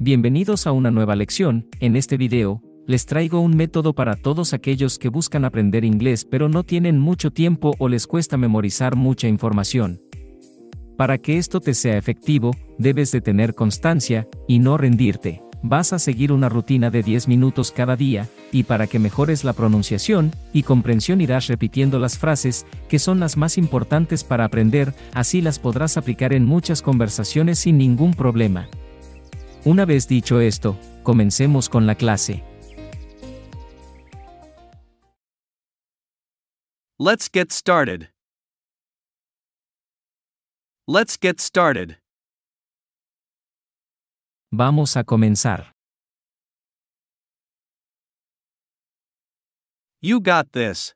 Bienvenidos a una nueva lección. En este video, les traigo un método para todos aquellos que buscan aprender inglés pero no tienen mucho tiempo o les cuesta memorizar mucha información. Para que esto te sea efectivo, debes de tener constancia y no rendirte. Vas a seguir una rutina de 10 minutos cada día, y para que mejores la pronunciación y comprensión irás repitiendo las frases, que son las más importantes para aprender, así las podrás aplicar en muchas conversaciones sin ningún problema. Una vez dicho esto, comencemos con la clase. Let's get started. Let's get started. Vamos a comenzar. You got this.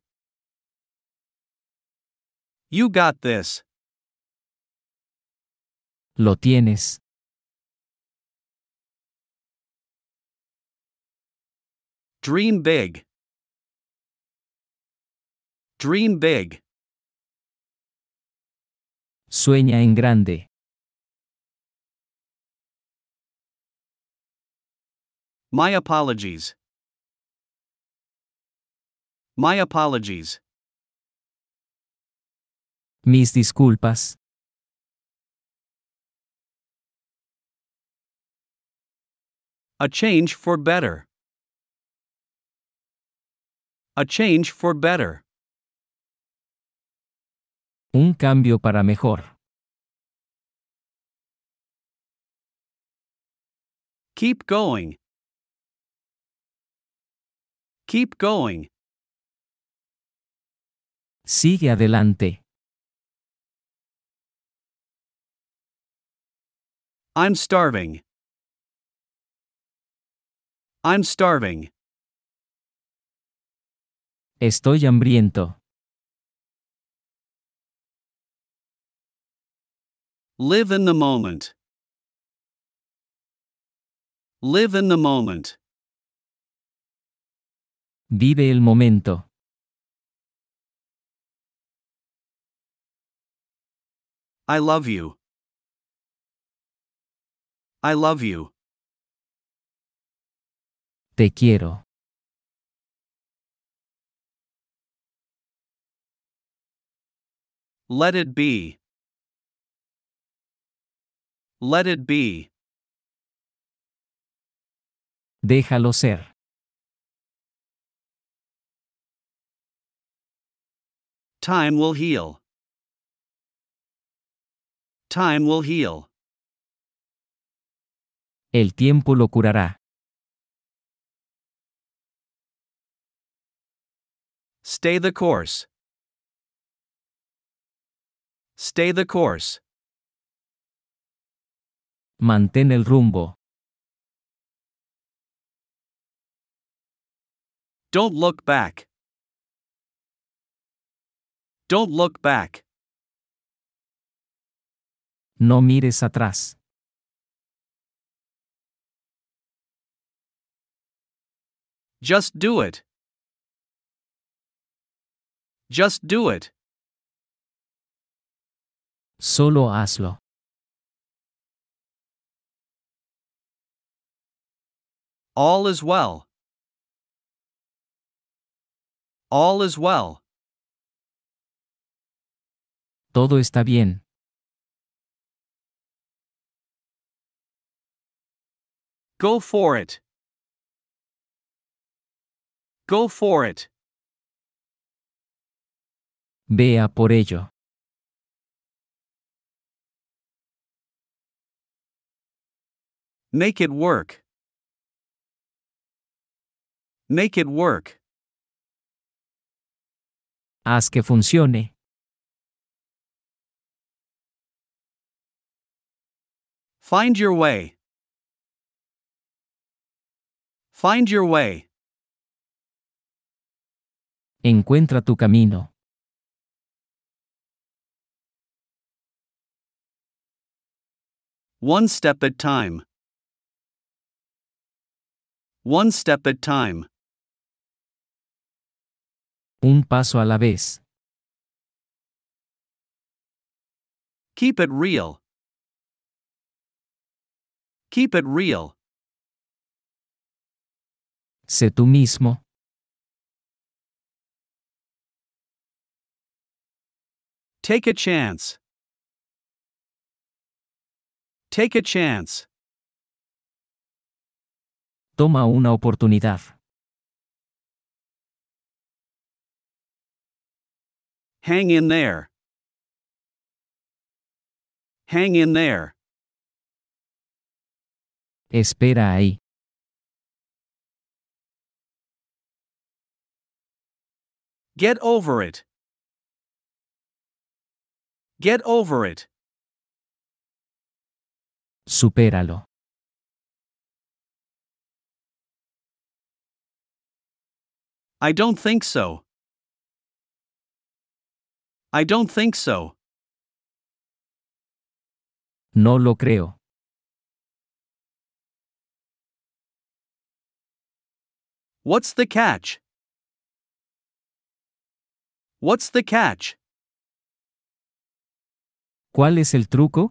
You got this. Lo tienes. Dream big. Dream big. Sueña en grande. My apologies. My apologies. Mis disculpas. A change for better. A change for better. Un cambio para mejor. Keep going. Keep going. Sigue adelante. I'm starving. I'm starving. Estoy hambriento. Live in the moment. Live in the moment. Vive el momento. I love you. I love you. Te quiero. Let it be. Let it be. Déjalo ser. Time will heal. Time will heal. El tiempo lo curará. Stay the course. Stay the course. Mantén el rumbo. Don't look back. Don't look back. No mires atrás. Just do it. Just do it. Solo hazlo. All is well. All is well. Todo está bien. Go for it. Go for it. Vea por ello. Make it work. Make it work. Haz que funcione. Find your way. Find your way. Encuentra tu camino. One step at time. One step at time. Un paso a la vez. Keep it real. Keep it real. Sé tú mismo. Take a chance. Take a chance. Toma una oportunidad. Hang in there. Hang in there. Espera ahí. Get over it. Get over it. Supéralo. I don't think so. I don't think so. No lo creo. What's the catch? What's the catch? ¿Cuál es el truco?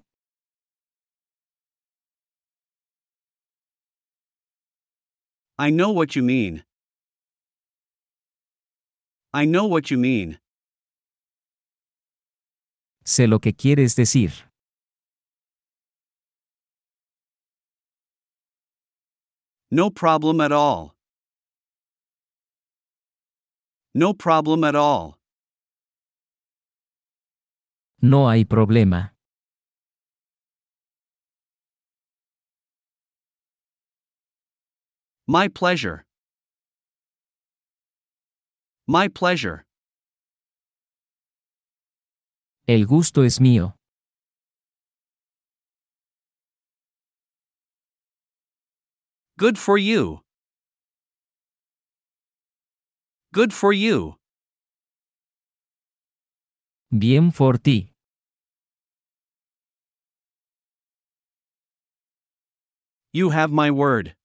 I know what you mean. I know what you mean. Sé lo que quieres decir. No problem at all. No problem at all. No hay problema. My pleasure. My pleasure. El gusto es mío. Good for you. Good for you. Bien por ti. You have my word.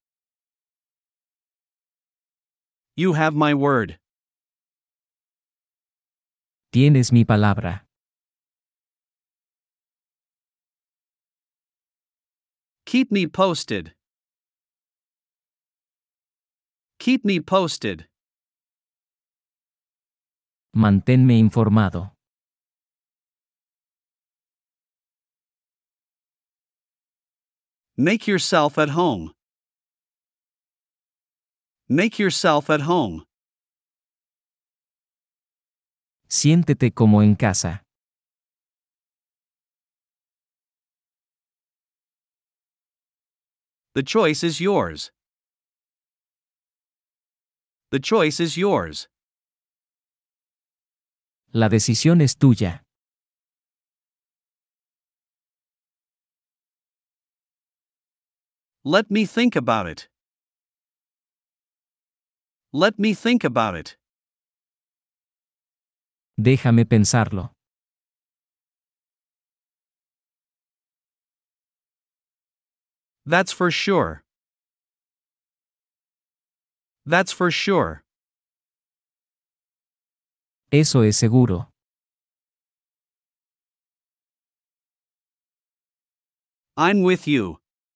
You have my word. Tienes mi palabra. Keep me posted. Keep me posted. Manténme informado. Make yourself at home. Make yourself at home. Siéntete como en casa. The choice is yours. The choice is yours. La decisión es tuya. Let me think about it. Let me think about it. Déjame pensarlo. That's for sure. That's for sure. Eso es seguro. I'm with you.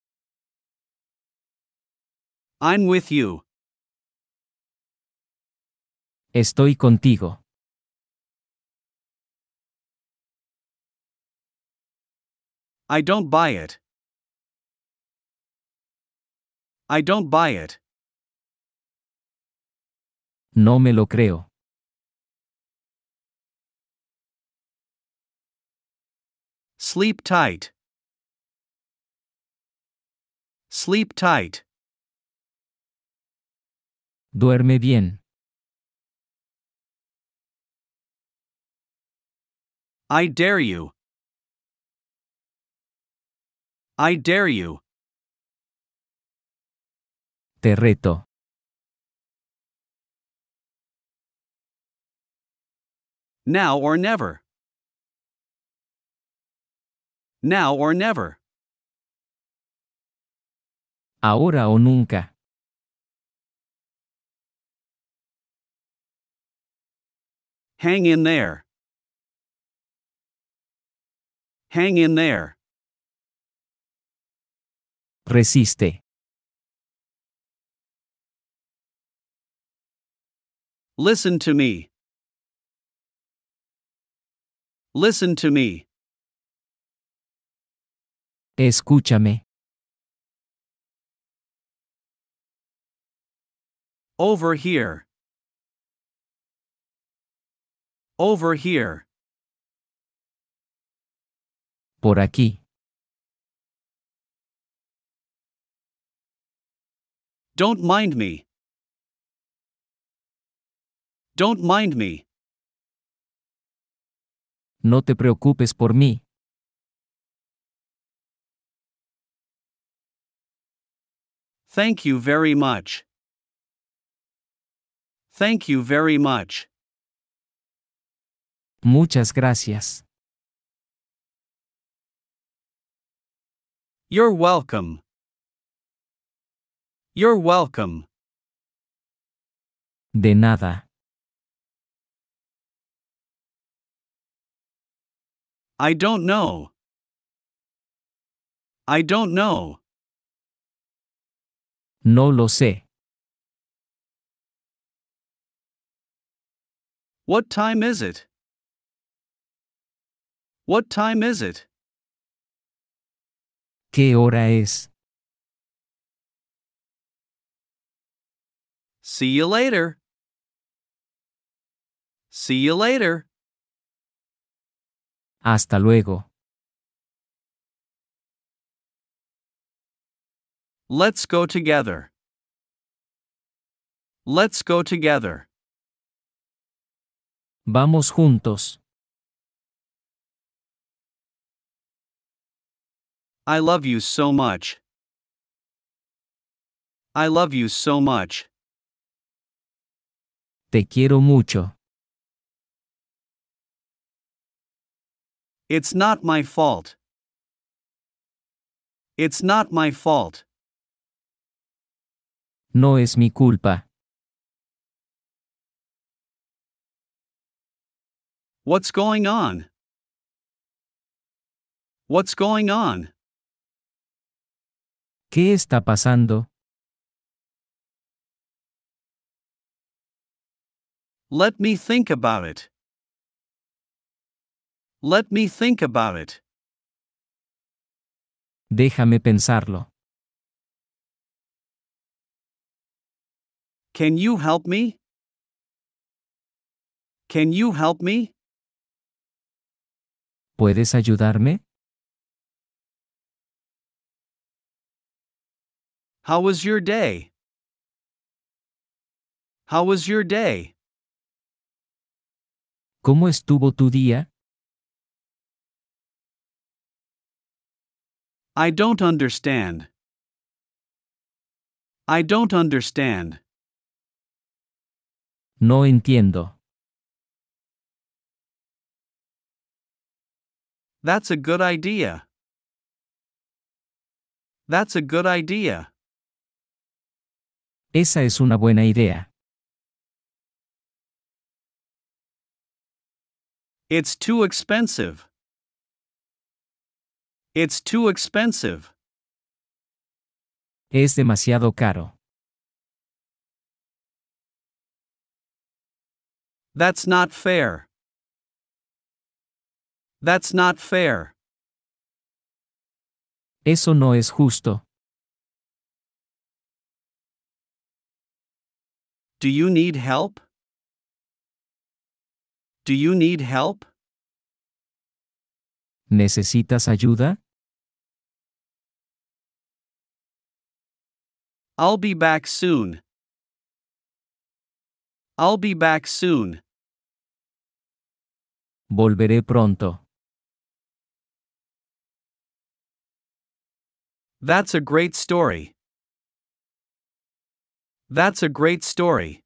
I'm with you. Estoy contigo. I don't buy it. I don't buy it. No me lo creo. Sleep tight. Sleep tight. Duerme bien. I dare you. I dare you. Te reto. Now or never. Now or never. Ahora o nunca. Hang in there. Hang in there. Resiste. Listen to me. Listen to me. Escúchame. Over here. Over here. Por aquí. Don't mind me. Don't mind me. No te preocupes por mí. Thank you very much. Thank you very much. Muchas gracias. You're welcome. You're welcome. De nada. I don't know. I don't know. No lo sé. What time is it? What time is it? ¿Qué hora es? See you later. See you later. Hasta luego. Let's go together. Let's go together. Vamos juntos. I love you so much. I love you so much. Te quiero mucho. It's not my fault. It's not my fault. No es mi culpa. What's going on? What's going on? ¿Qué está pasando? Let me think about it. Let me think about it. Déjame pensarlo. Can you help me? Can you help me? ¿Puedes ayudarme? How was your day? How was your day? ¿Cómo estuvo tu día? I don't understand. I don't understand. No entiendo. That's a good idea. That's a good idea. Esa es una buena idea. It's too expensive. It's too expensive. Es demasiado caro. That's not fair. That's not fair. Eso no es justo. Do you need help? Do you need help? ¿Necesitas ayuda? I'll be back soon. I'll be back soon. Volveré pronto. That's a great story. That's a great story.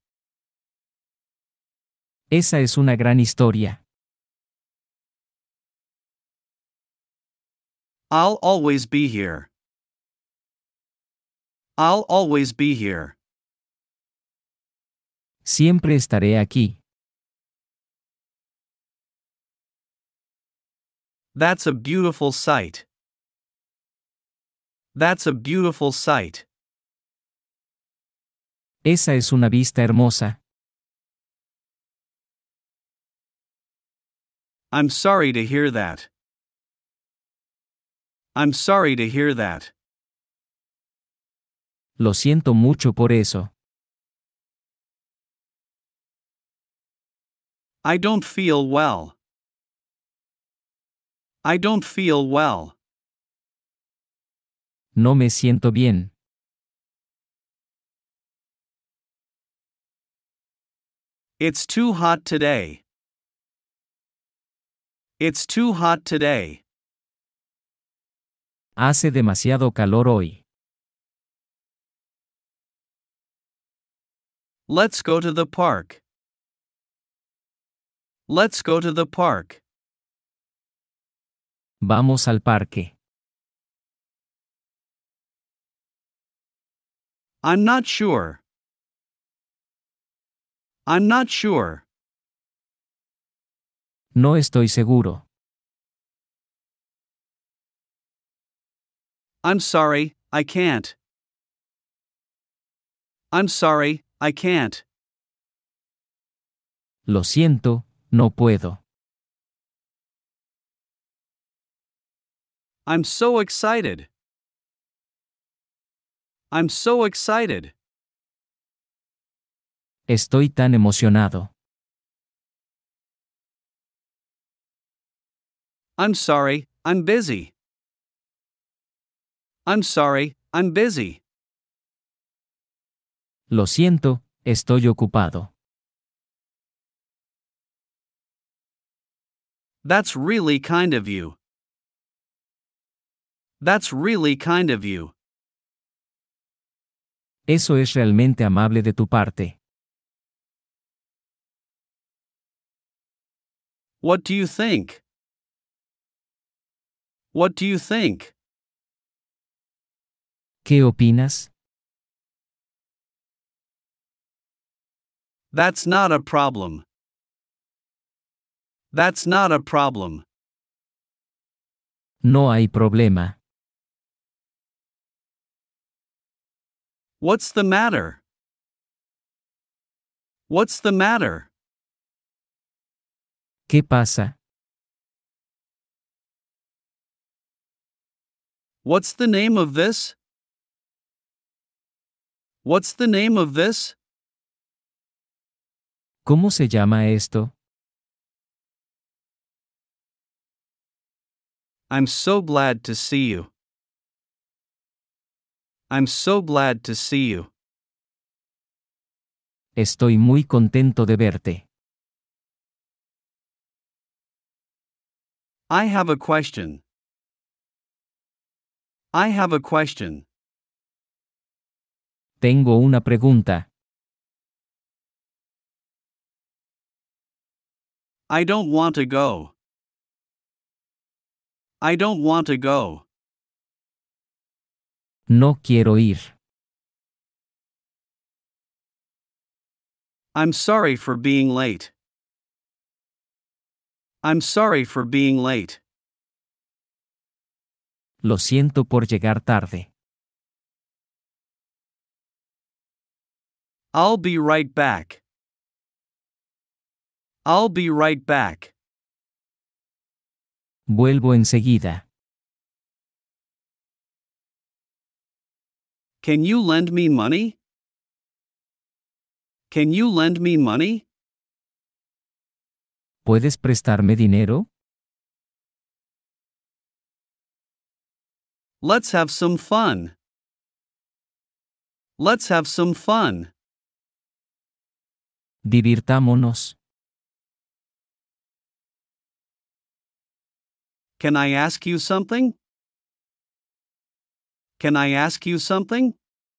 Esa es una gran historia. I'll always be here. I'll always be here. Siempre estaré aquí. That's a beautiful sight. That's a beautiful sight. Esa es una vista hermosa. I'm sorry to hear that. I'm sorry to hear that. Lo siento mucho por eso. I don't feel well. I don't feel well. No me siento bien. It's too hot today. It's too hot today. Hace demasiado calor hoy. Let's go to the park. Let's go to the park. Vamos al parque. I'm not sure. I'm not sure. No estoy seguro. I'm sorry, I can't. I'm sorry, I can't. Lo siento, no puedo. I'm so excited. I'm so excited. Estoy tan emocionado. I'm sorry, I'm busy. I'm sorry, I'm busy. Lo siento, estoy ocupado. That's really kind of you. That's really kind of you. Eso es realmente amable de tu parte. What do you think? What do you think? ¿Qué opinas? That's not a problem. That's not a problem. No hay problema. What's the matter? What's the matter? ¿Qué pasa? What's the name of this? What's the name of this? ¿Cómo se llama esto? I'm so glad to see you. I'm so glad to see you. Estoy muy contento de verte. I have a question. I have a question. Tengo una pregunta. I don't want to go. I don't want to go. No quiero ir. I'm sorry for being late. I'm sorry for being late. Lo siento por llegar tarde. I'll be right back. I'll be right back. Vuelvo enseguida. Can you lend me money? Can you lend me money? ¿Puedes prestarme dinero? Let's have some fun. Let's have some fun. Divirtámonos. Can I ask you something? Can I ask you something?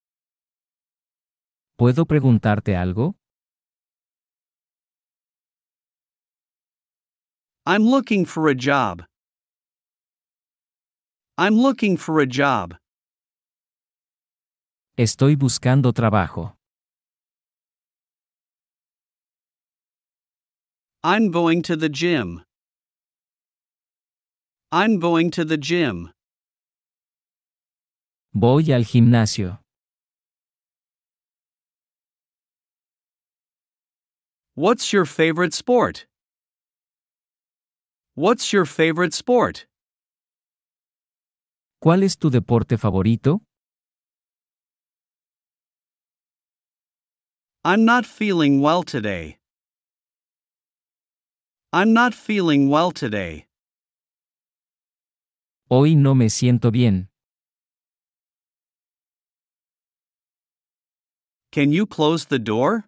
¿Puedo preguntarte algo? I'm looking for a job. I'm looking for a job. Estoy buscando trabajo. I'm going to the gym. I'm going to the gym. Voy al gimnasio. What's your favorite sport? What's your favorite sport? ¿Cuál es tu deporte favorito? I'm not feeling well today. I'm not feeling well today. Hoy no me siento bien. Can you close the door?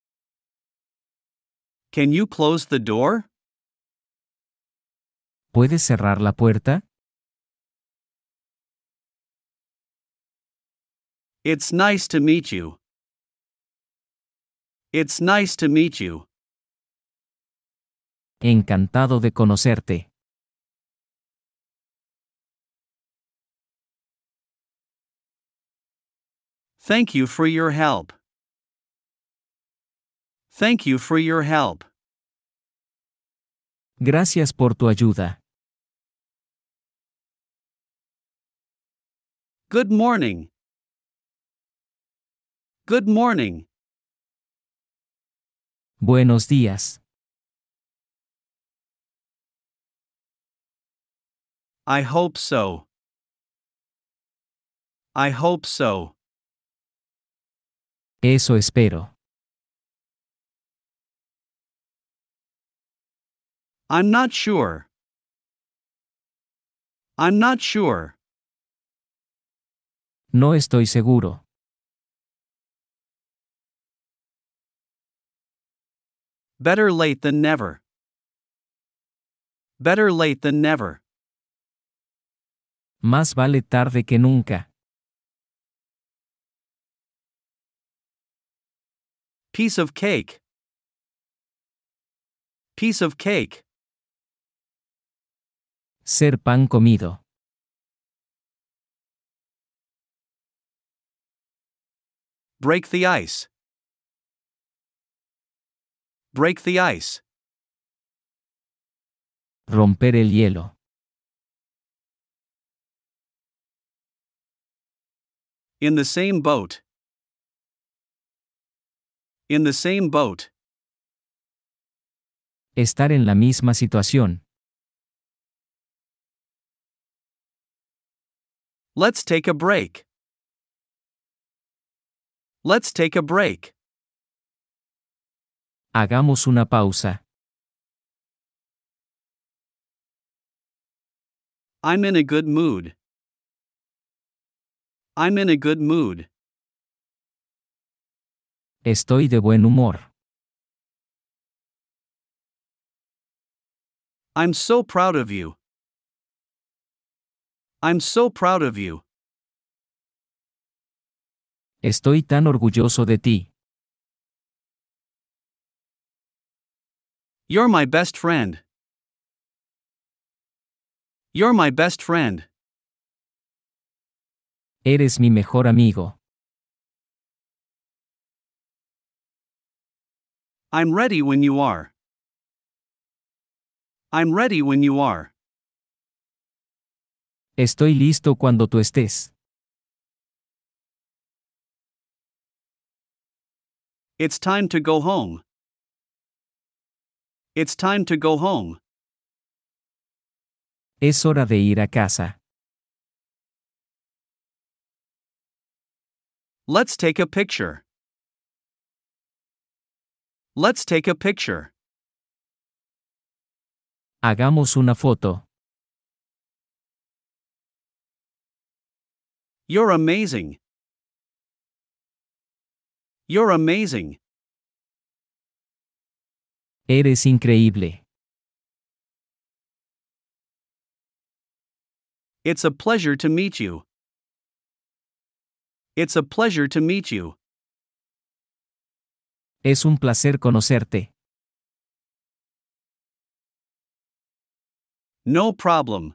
Can you close the door? ¿Puedes cerrar la puerta? It's nice to meet you. It's nice to meet you. Encantado de conocerte. Thank you for your help. Thank you for your help. Gracias por tu ayuda. Good morning. Good morning. Buenos días. I hope so. I hope so. Eso espero. I'm not sure. I'm not sure. No estoy seguro. Better late than never. Better late than never. Más vale tarde que nunca. Piece of cake. Piece of cake. Ser pan comido. Break the ice. Break the ice. Romper el hielo. In the same boat. In the same boat. Estar en la misma situación. Let's take a break. Let's take a break. Hagamos una pausa. I'm in a good mood. I'm in a good mood. Estoy de buen humor. I'm so proud of you. I'm so proud of you. Estoy tan orgulloso de ti. You're my best friend. You're my best friend. Eres mi mejor amigo. I'm ready when you are. I'm ready when you are. Estoy listo cuando tú estés. It's time to go home. It's time to go home. Es hora de ir a casa. Let's take a picture. Let's take a picture. Hagamos una foto. You're amazing. You're amazing. Eres increíble. It's a pleasure to meet you. It's a pleasure to meet you. Es un placer conocerte. No problem.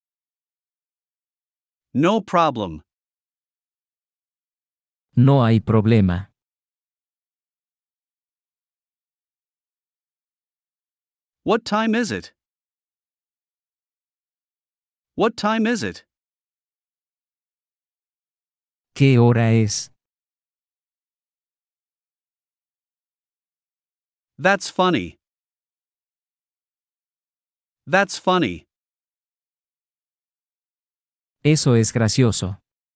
No problem. No hay problema. What time is it? What time is it? ¿Qué hora es? That's funny. That's funny. Eso es gracioso.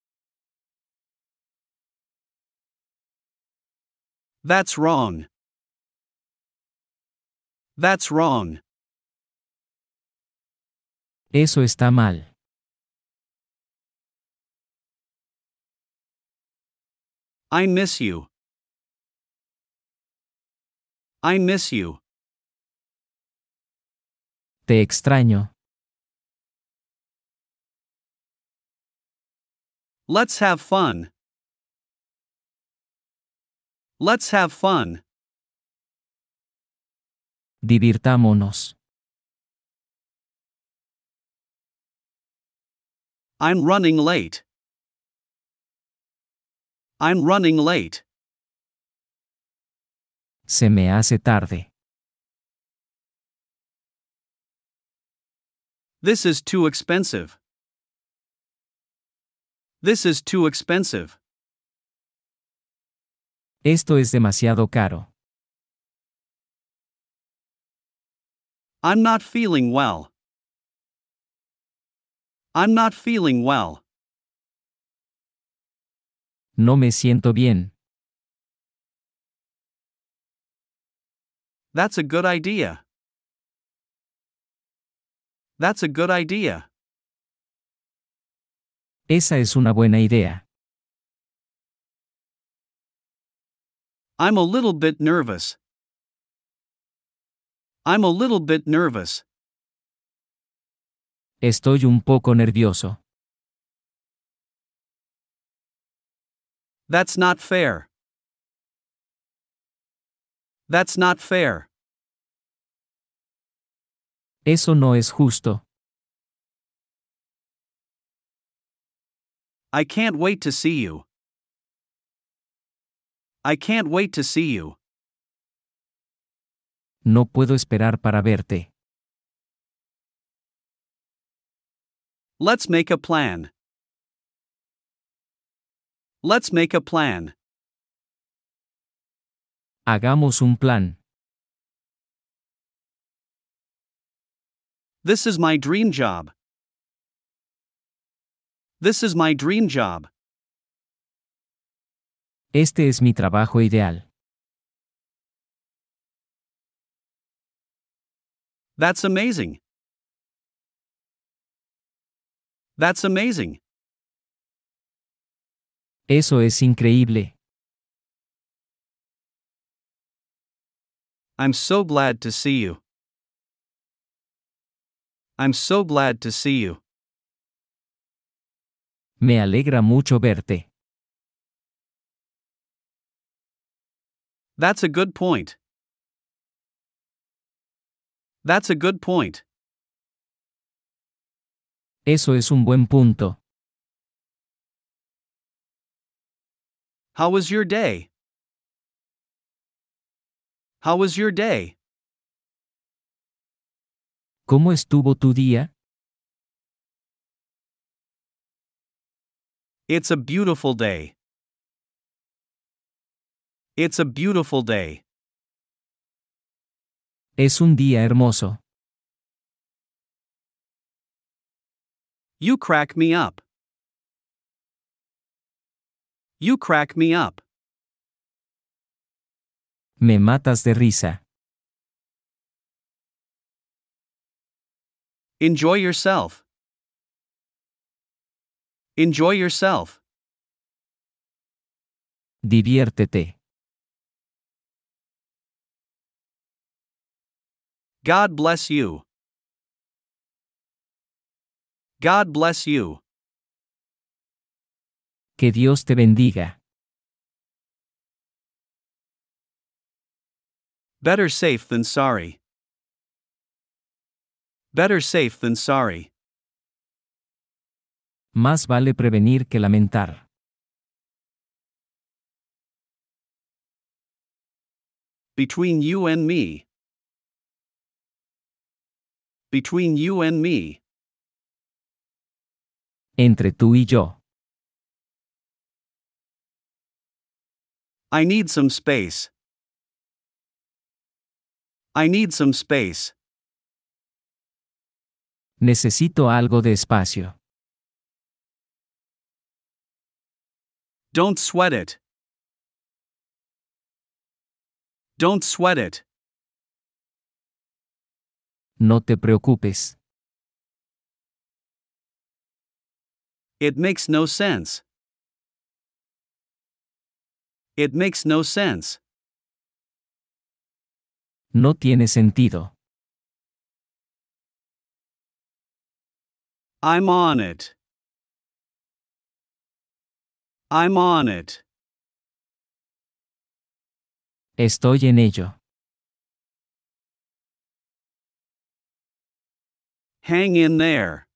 That's wrong. That's wrong. Eso está mal. I miss you. I miss you. Te extraño. Let's have fun. Let's have fun. Divirtámonos. I'm running late. I'm running late. Se me hace tarde. This is too expensive. This is too expensive. Esto es demasiado caro. I'm not feeling well. I'm not feeling well. No me siento bien. That's a good idea. That's a good idea. Esa es una buena idea. I'm a little bit nervous. I'm a little bit nervous. Estoy un poco nervioso. That's not fair. That's not fair. Eso no es justo. I can't wait to see you. I can't wait to see you. No puedo esperar para verte. Let's make a plan. Let's make a plan. Hagamos un plan. This is my dream job. This is my dream job. Este es mi trabajo ideal. That's amazing. That's amazing. Eso es increíble. I'm so glad to see you. I'm so glad to see you. Me alegra mucho verte. That's a good point. That's a good point. Eso es un buen punto. How was your day? How was your day? ¿Cómo estuvo tu día? It's a beautiful day. It's a beautiful day. Es un día hermoso. You crack me up. You crack me up. Me matas de risa. Enjoy yourself. Enjoy yourself. Diviértete. God bless you. God bless you. Que Dios te bendiga. Better safe than sorry. Better safe than sorry. Más vale prevenir que lamentar. Between you and me. Between you and me. Entre tú y yo. I need some space. I need some space. Necesito algo de espacio. Don't sweat it. Don't sweat it. No te preocupes. It makes no sense. It makes no sense. No tiene sentido. I'm on it. I'm on it. Estoy en ello. Hang in there.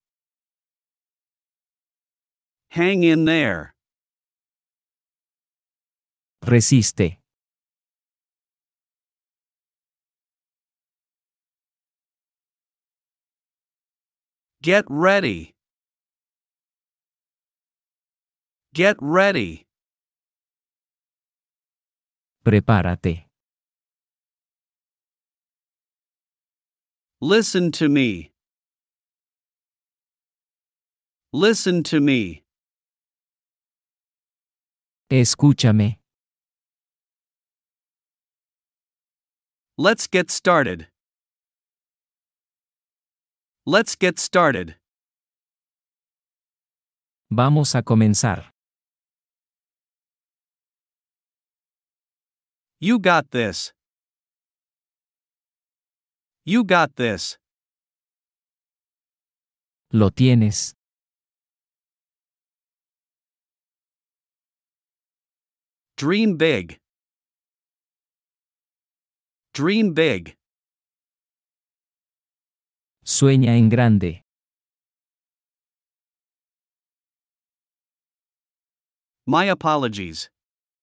Hang in there. Resiste. Get ready. Get ready. Prepárate. Listen to me. Listen to me. Escúchame. Let's get started. Let's get started. Vamos a comenzar. You got this. You got this. Lo tienes. Dream big. Dream big. Sueña en grande. My apologies.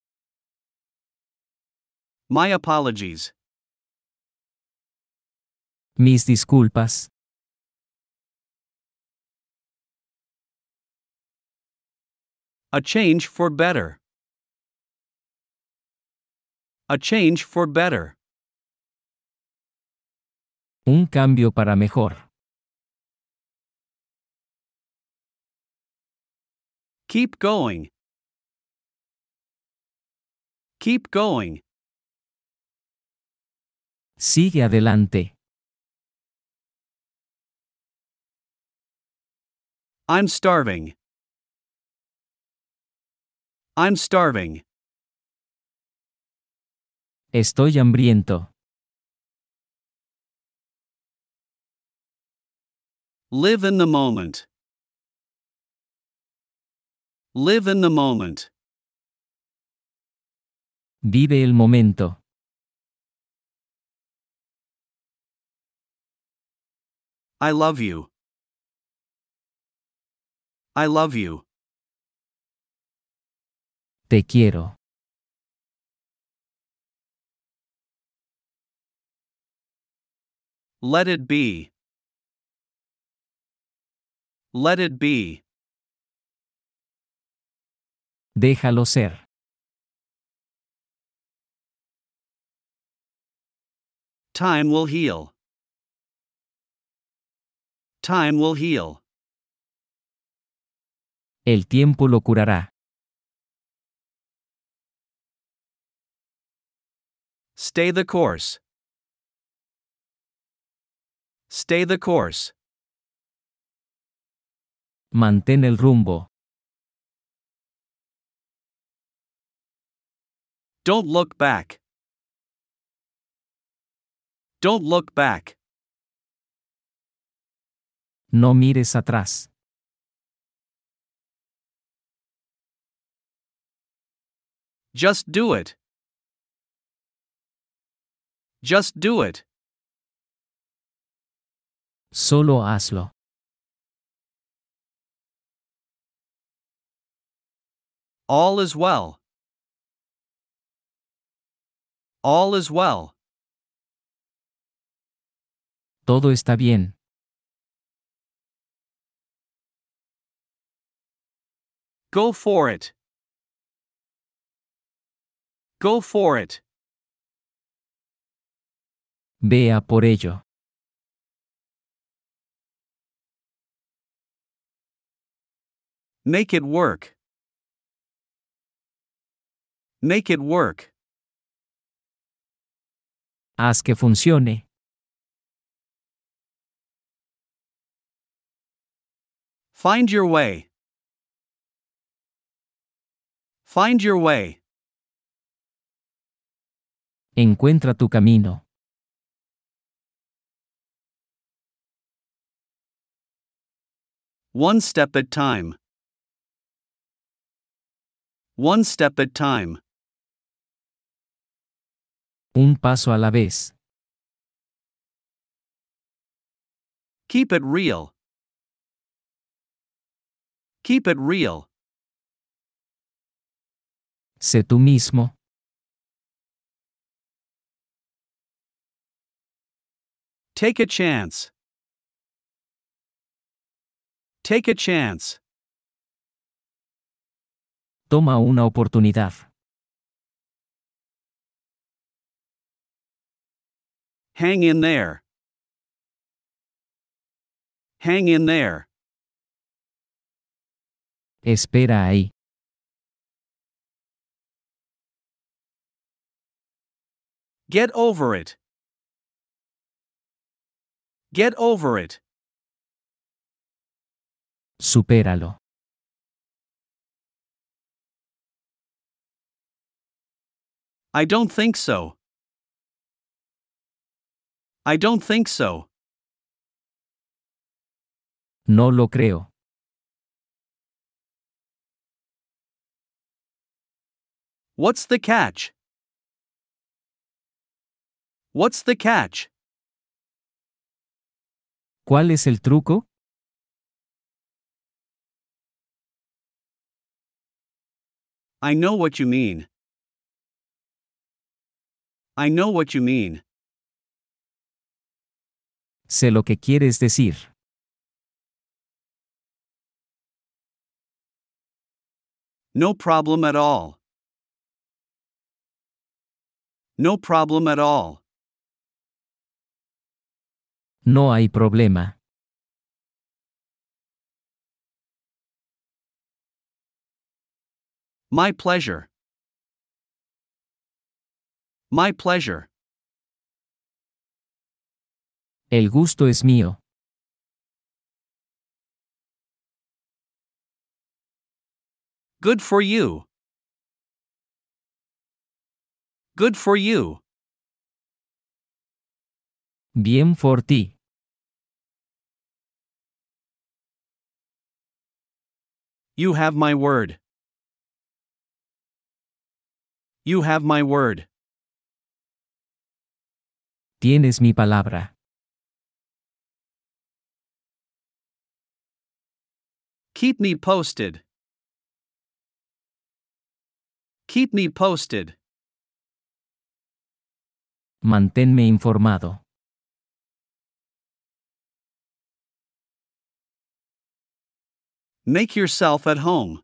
My apologies. Mis disculpas. A change for better. A change for better. Un cambio para mejor. Keep going. Keep going. Sigue adelante. I'm starving. I'm starving. Estoy hambriento. Live in the moment. Live in the moment. Vive el momento. I love you. I love you. Te quiero. Let it be. Let it be. Déjalo ser. Time will heal. Time will heal. El tiempo lo curará. Stay the course. Stay the course. Mantén el rumbo. Don't look back. Don't look back. No mires atrás. Just do it. Just do it. Solo hazlo. All is well. All is well. Todo está bien. Go for it. Go for it. Vea por ello. Make it work. Make it work. Haz que funcione. Find your way. Find your way. Encuentra tu camino. One step at time. One step at time. Un paso a la vez. Keep it real. Keep it real. Sé tú mismo. Take a chance. Take a chance. Toma una oportunidad. Hang in there. Hang in there. Espera ahí. Get over it. Get over it. Supéralo. I don't think so. I don't think so. No lo creo. What's the catch? What's the catch? ¿Cuál es el truco? I know what you mean. I know what you mean. Sé lo que quieres decir. No problem at all. No problem at all. No hay problema. My pleasure. My pleasure. El gusto es mío. Good for you. Good for you. Bien por ti. You have my word. You have my word. Tienes mi palabra. Keep me posted. Keep me posted. Manténme informado. Make yourself at home.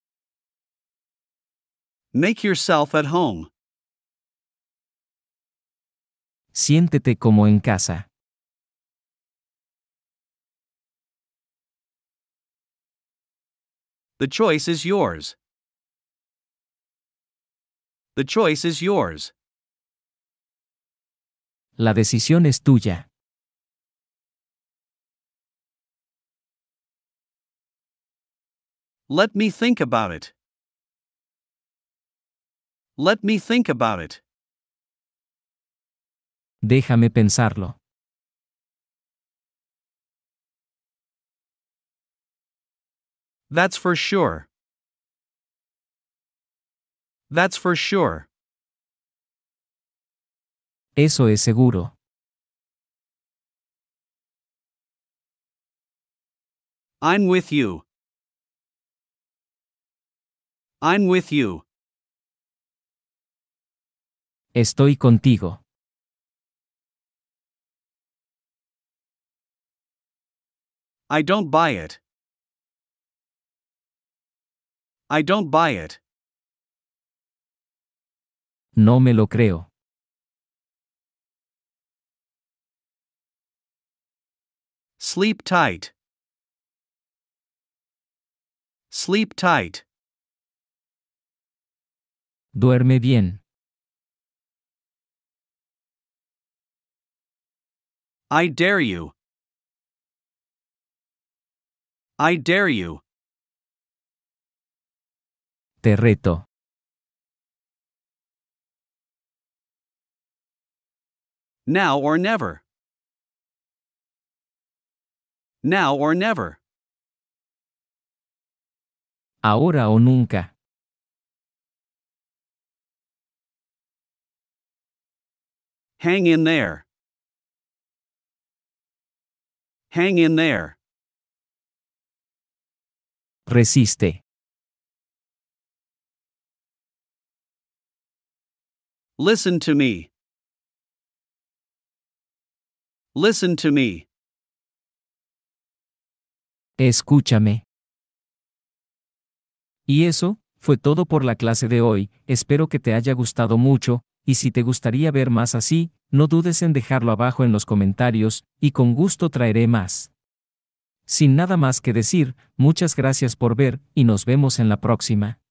Make yourself at home. Siéntete como en casa. The choice is yours. The choice is yours. La decisión es tuya. Let me think about it. Let me think about it. Déjame pensarlo. That's for sure. That's for sure. Eso es seguro. I'm with you. I'm with you. Estoy contigo. I don't buy it. I don't buy it. No me lo creo. Sleep tight. Sleep tight. Duerme bien. I dare you. I dare you. Te reto. Now or never. Now or never. Ahora o nunca. Hang in there. Hang in there. Resiste. Listen to me. Listen to me. Escúchame. Y eso fue todo por la clase de hoy. Espero que te haya gustado mucho, y si te gustaría ver más así, no dudes en dejarlo abajo en los comentarios, y con gusto traeré más. Sin nada más que decir, muchas gracias por ver, y nos vemos en la próxima.